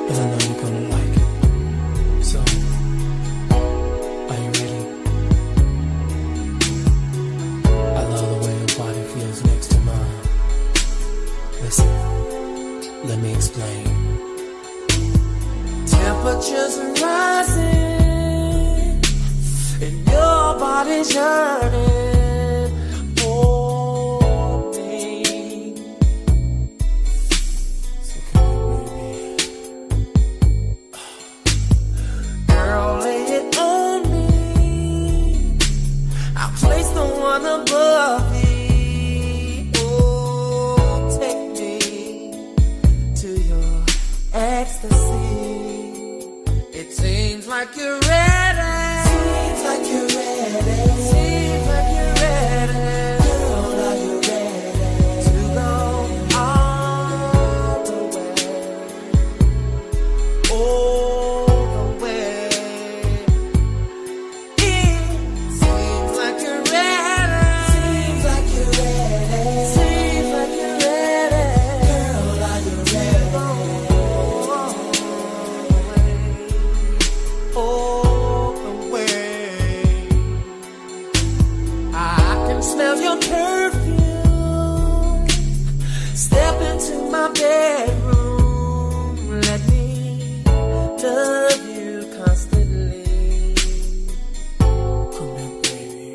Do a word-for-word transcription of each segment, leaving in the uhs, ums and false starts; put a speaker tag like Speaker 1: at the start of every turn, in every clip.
Speaker 1: and I know you're gonna like it. So, are you ready? I love the way your body feels next to mine. Listen, let me explain. Temperatures are rising, and your body's yearning for me. So come here, baby. Girl, lay it on me. I'll place the one above me. Oh, take me to your ecstasy. It seems like you're ready. Seems like you're ready. Seems like you're ready. Girl, are you ready to go all the way? All the way. It seems like you're ready. Seems like you're ready. Seems like you're ready. Girl, are you ready? All the way. I can smell your perfume. Step into my bedroom. Let me love you constantly. Come here, baby.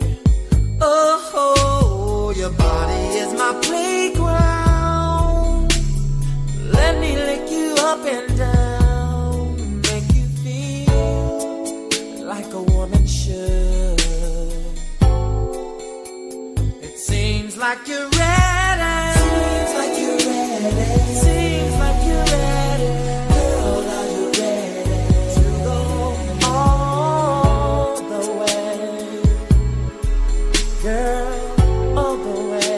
Speaker 1: Oh, your body is my playground. Let me lick you up and down. Make you feel like a woman should. It seems like you're ready. Seems like you're ready. Seems like you're ready. Girl, are you ready to go all the way? Girl, all the way.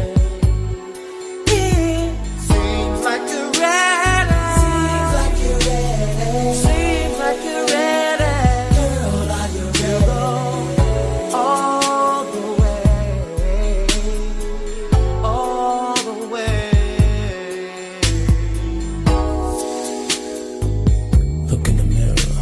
Speaker 1: It seems like you're ready. Seems like you're ready. Seems like you're ready. Girl, are you ready to go all the way? All the way. Look in the mirror.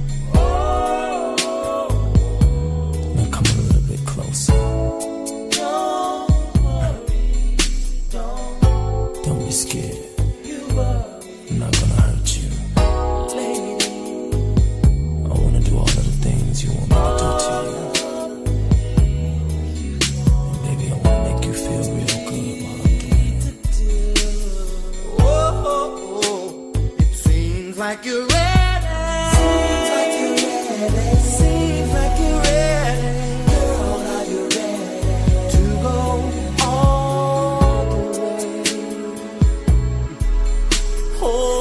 Speaker 1: Now come a little bit closer. Don't worry. Don't, don't be scared. You worry. I'm not gonna hurt you. Lady. I wanna do all of the things you want me to do to you. And baby, I wanna make you feel real good while I'm doing it. Oh, it seems like you're ready. Seems like you're ready. Seems like you're ready. Girl, are you ready to go all the way? Oh.